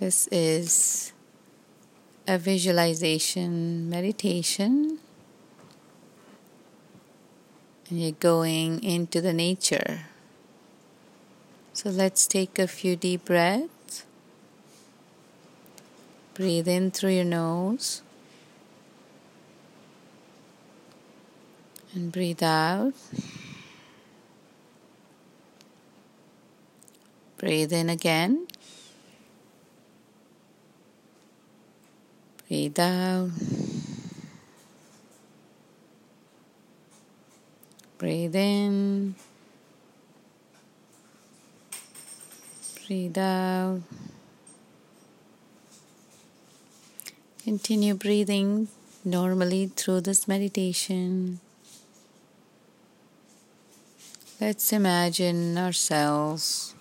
This is a visualization meditation, and you're going into the nature. So let's take a few deep breaths. Breathe in through your nose and breathe out. Breathe in again. Breathe out. Breathe in. Breathe out. Continue breathing normally through this meditation. Let's imagine ourselves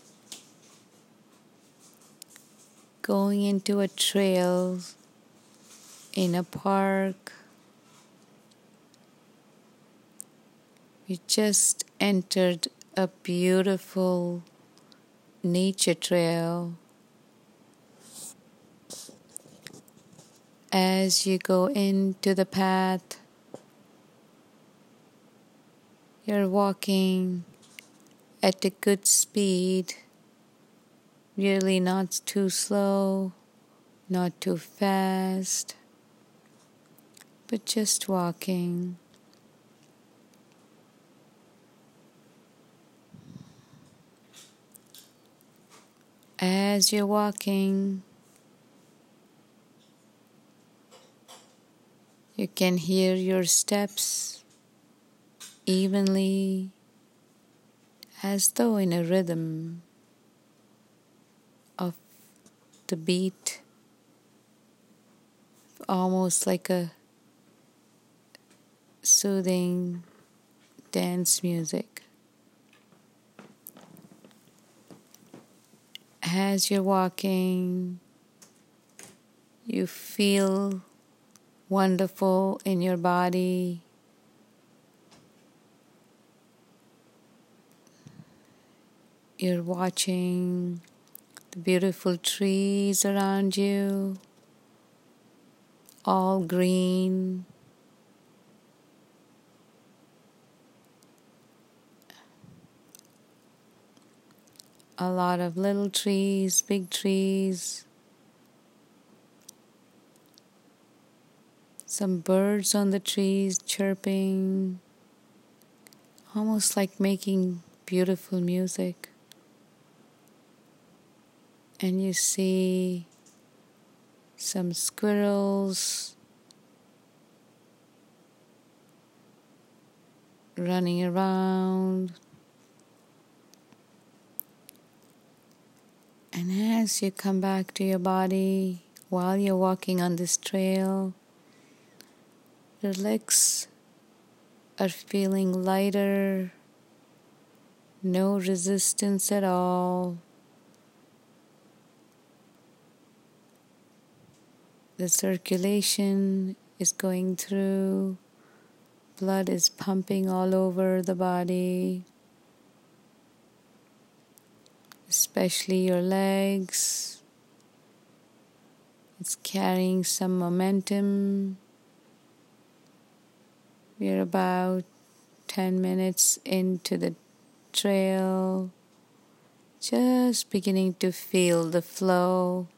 going into a trail in a park. We just entered a beautiful nature trail. As you go into the path, you're walking at a good speed, really not too slow, not too fast, but just walking. As you're walking, you can hear your steps evenly, as though in a rhythm of the beat, almost like a soothing dance music. As you're walking, you feel wonderful in your body. You're watching the beautiful trees around you, all green. A lot of little trees, big trees. Some birds on the trees chirping, almost like making beautiful music. And you see some squirrels running around. And as you come back to your body while you're walking on this trail, your legs are feeling lighter, no resistance at all. The circulation is going through, blood is pumping all over the body, especially your legs. It's carrying some momentum. We're about 10 minutes into the trail, just beginning to feel the flow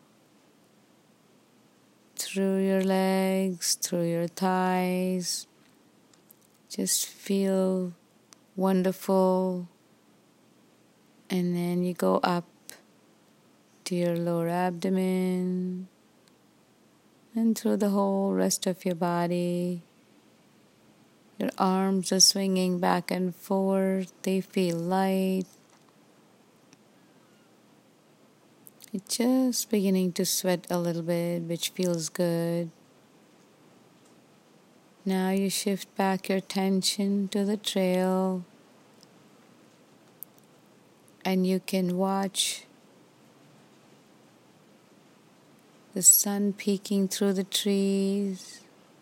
through your legs, through your thighs. Just feel wonderful. And then you go up to your lower abdomen and through the whole rest of your body. Your arms are swinging back and forth. They feel light. You're just beginning to sweat a little bit, which feels good. Now you shift back your attention to the trail, and you can watch the sun peeking through the trees.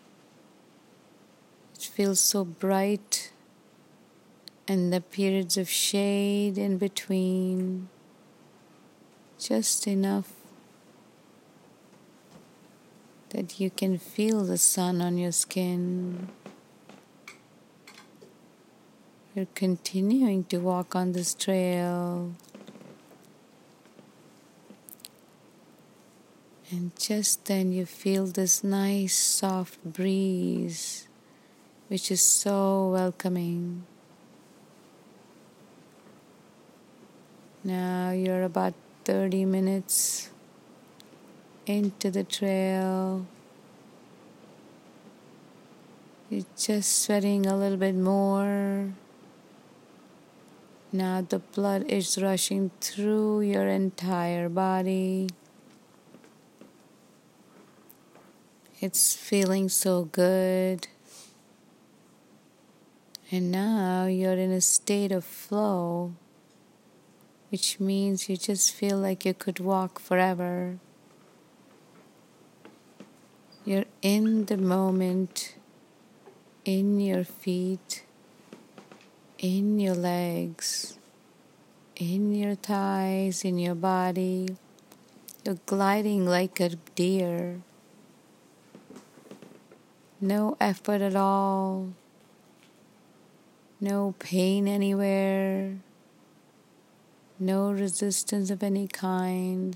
It feels so bright, and the periods of shade in between, just enough that you can feel the sun on your skin. You're continuing to walk on this trail. And just then you feel this nice soft breeze, which is so welcoming. Now you're about 30 minutes into the trail. You're just sweating a little bit more. Now the blood is rushing through your entire body. It's feeling so good. And now you're in a state of flow, which means you just feel like you could walk forever. You're in the moment, in your feet, in your legs, in your thighs, in your body. You're gliding like a deer. No effort at all. No pain anywhere. No resistance of any kind.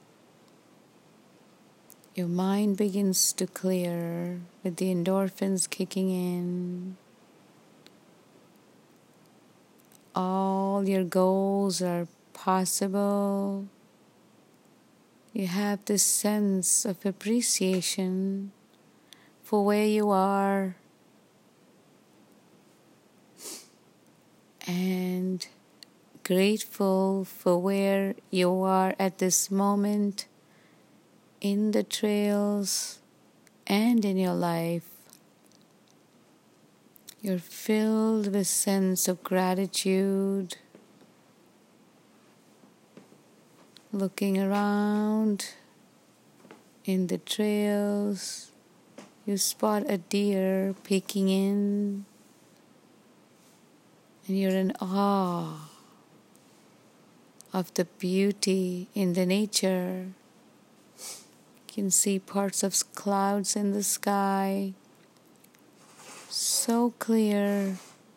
Your mind begins to clear with the endorphins kicking in. All your goals are possible. You have this sense of appreciation for where you are and grateful for where you are at this moment in the trails and in your life. You're filled with sense of gratitude. Looking around in the trails, you spot a deer peeking in, and you're in awe of the beauty in the nature. You can see parts of clouds in the sky, so clear.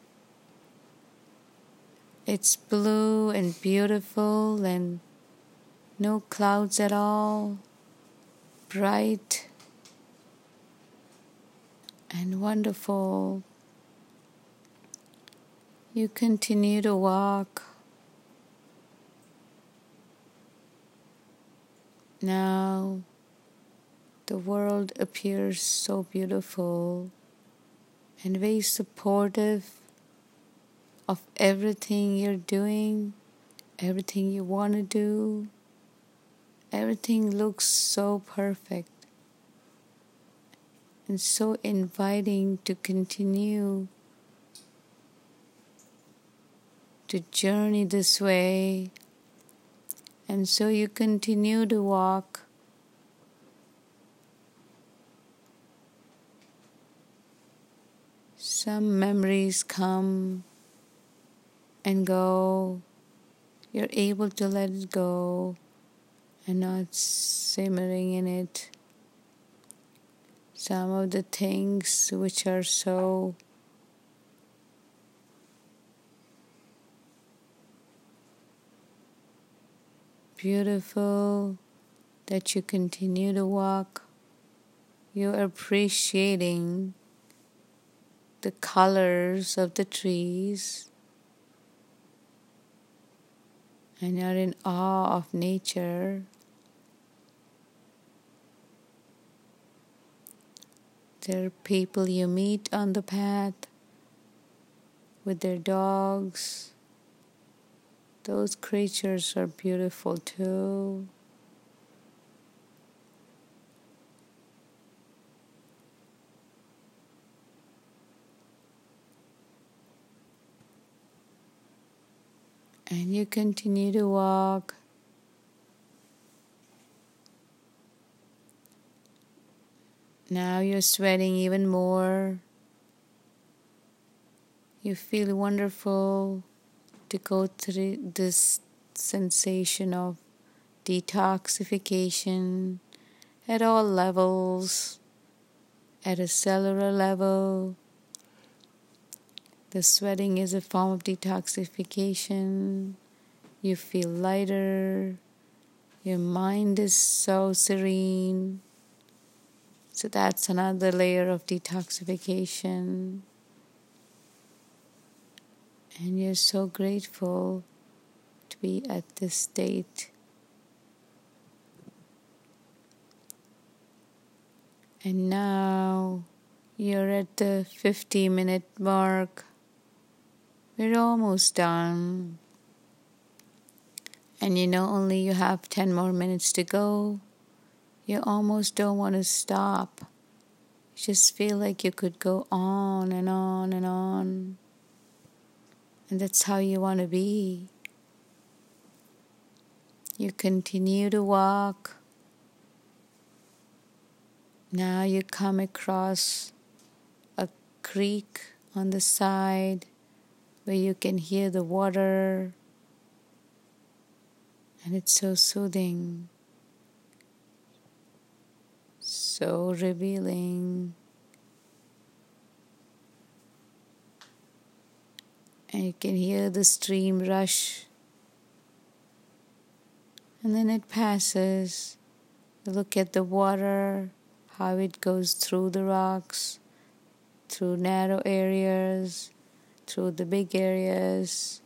It's blue and beautiful and no clouds at all, bright and wonderful. You continue to walk. Now the world appears so beautiful and very supportive of everything you're doing, everything you want to do. Everything looks so perfect and so inviting to continue to journey this way. And so you continue to walk. Some memories come and go. You're able to let it go and not simmering in it. Some of the things which are so beautiful that you continue to walk. You're appreciating the colors of the trees, and you're in awe of nature. There are people you meet on the path with their dogs. Those creatures are beautiful too. And you continue to walk. Now you're sweating even more. You feel wonderful to go through this sensation of detoxification at all levels, at a cellular level. The sweating is a form of detoxification. You feel lighter. Your mind is so serene. So that's another layer of detoxification. And you're so grateful to be at this state. And now you're at the 50-minute mark. We're almost done. And you know only you have 10 more minutes to go. You almost don't want to stop. You just feel like you could go on and on and on. And that's how you want to be. You continue to walk. Now you come across a creek on the side where you can hear the water. And it's so soothing, so revealing. And you can hear the stream rush. And then it passes. You look at the water, how it goes through the rocks, through narrow areas, through the big areas.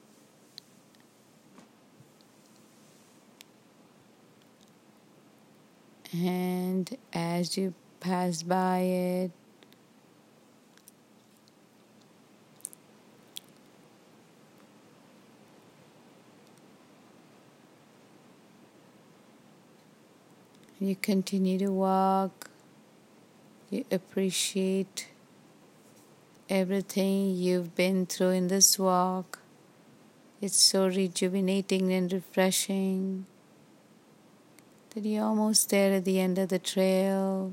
And as you pass by it, you continue to walk, you appreciate everything you've been through in this walk. It's so rejuvenating and refreshing that you're almost there at the end of the trail.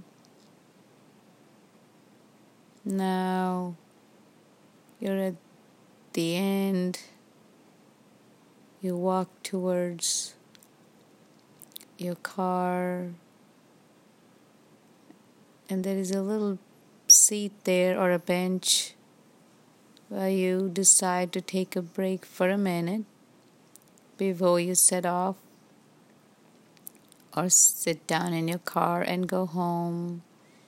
Now you're at the end. You walk towards your car, and there is a little seat there or a bench where you decide to take a break for a minute before you set off or sit down in your car and go home.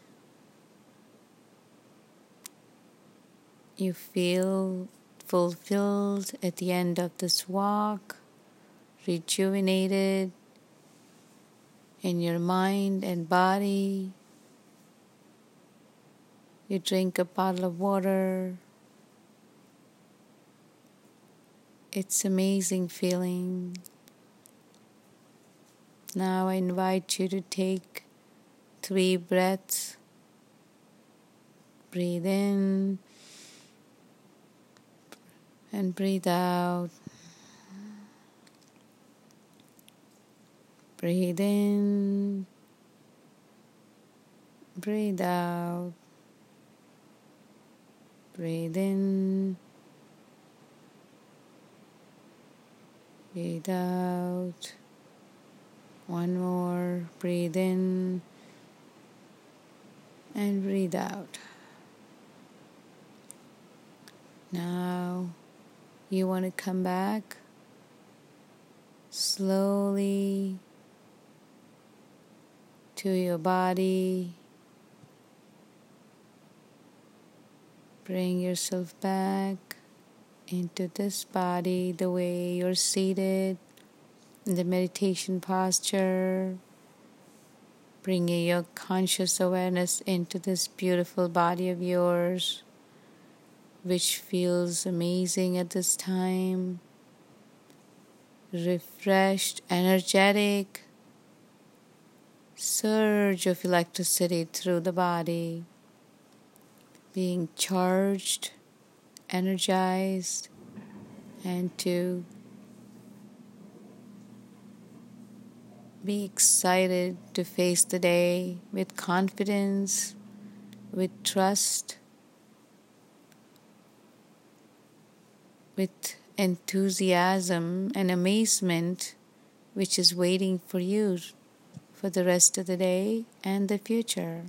You feel fulfilled at the end of this walk, rejuvenated in your mind and body. You drink a bottle of water. It's an amazing feeling. Now I invite you to take 3 breaths. Breathe in and breathe out. Breathe in, breathe out. Breathe in, breathe out. One more. Breathe in and breathe out. Now you want to come back slowly to your body. Bring yourself back into this body the way you're seated in the meditation posture. Bringing your conscious awareness into this beautiful body of yours, which feels amazing at this time. Refreshed, energetic, surge of electricity through the body. Being charged, energized, and to be excited to face the day with confidence, with trust, with enthusiasm and amazement, which is waiting for you for the rest of the day and the future.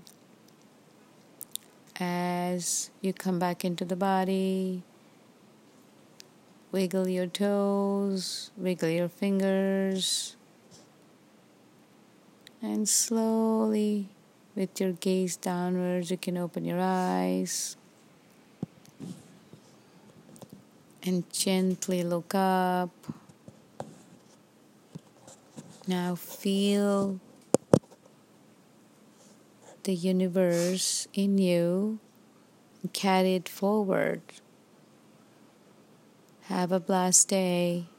As you come back into the body, wiggle your toes, wiggle your fingers, and slowly, with your gaze downwards, you can open your eyes and gently look up. Now feel the universe in you and carry it forward. Have a blessed day.